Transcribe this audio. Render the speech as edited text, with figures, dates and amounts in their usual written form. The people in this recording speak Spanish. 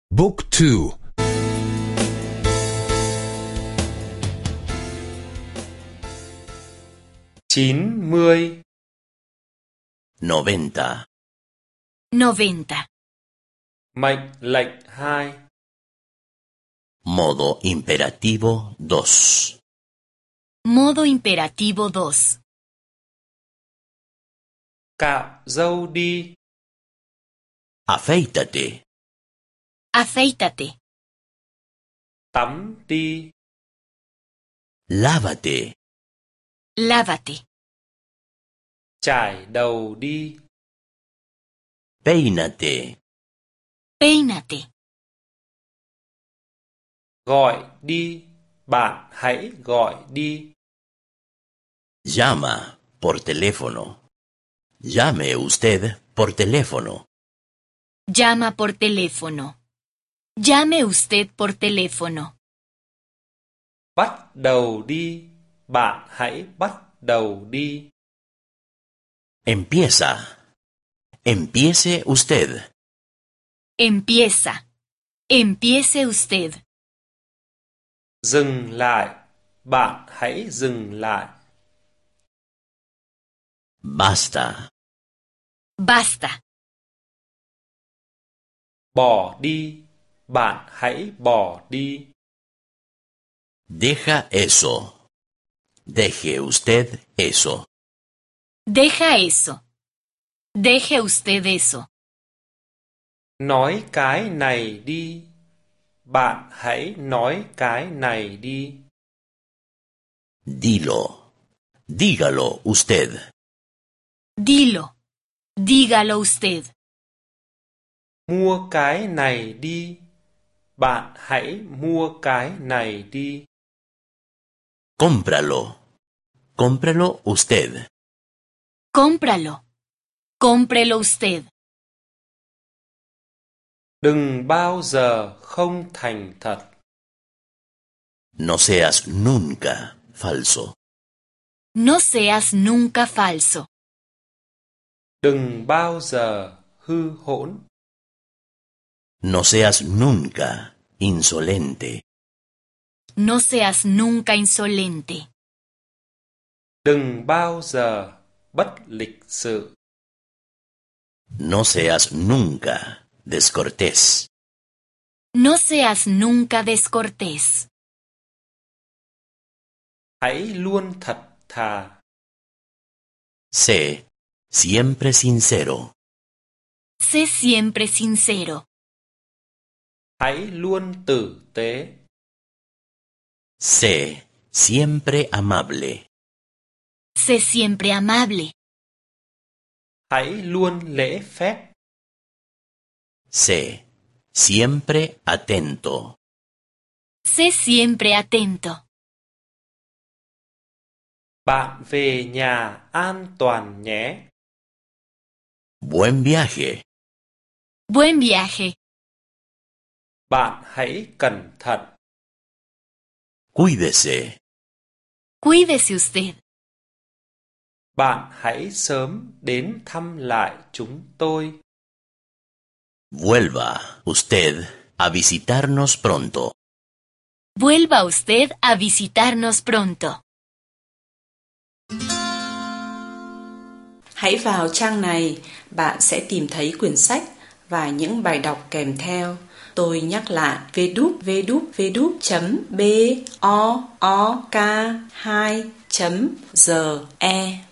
Book 2. 90. 90. 90. Mệnh lệnh 2. Modo imperativo 2. Modo imperativo 2. Cạo râu đi. Afeítate. Afeítate. Tắm đi. Lávate. Lávate. Chải đầu đi. Peínate. Peínate. Gọi đi. Bạn hãy gọi đi. Llama por teléfono. Llame usted por teléfono. Llama por teléfono. Llame usted por teléfono. Bắt đầu đi. Bạn hãy bắt đầu đi. Empieza. Empiece usted. Empieza. Empiece usted. Dừng lại. Bạn hãy dừng lại. Basta. Basta. Bỏ đi. Bạn hãy bỏ đi. Deja eso. Deje usted eso. Deja eso. Deje usted eso. Nói cái này đi. Bạn hãy nói cái này đi. Dilo. Dígalo usted. Dilo. Dígalo usted. Mua cái này đi. Bạn hãy mua cái này đi. Cómpralo. Cómpralo usted. Cómpralo. Cómprelo usted. Đừng bao giờ không thành thật. No seas nunca falso. No seas nunca falso. Đừng bao giờ hư hỗn. No seas nunca insolente. No seas nunca insolente. Đừng bao giờ bất lịch sự. No seas nunca descortés. No seas nunca descortés. Hãy luôn thật thà. Sé siempre sincero. Sé siempre sincero. Hãy luôn tử tế. Sé siempre amable. Sé siempre amable. Hãy luôn lễ phép. Sé siempre atento. Sé siempre atento. Bạn về nhà an toàn nhé. Buen viaje. Buen viaje. Bạn hãy cẩn thận. Cuídese. Cuídese usted. Bạn hãy sớm đến thăm lại chúng tôi. Vuelva usted a visitarnos pronto. Vuelva usted a visitarnos pronto. Hãy vào trang này, bạn sẽ tìm thấy quyển sách và những bài đọc kèm theo. Tôi nhắc lại www.book2.ge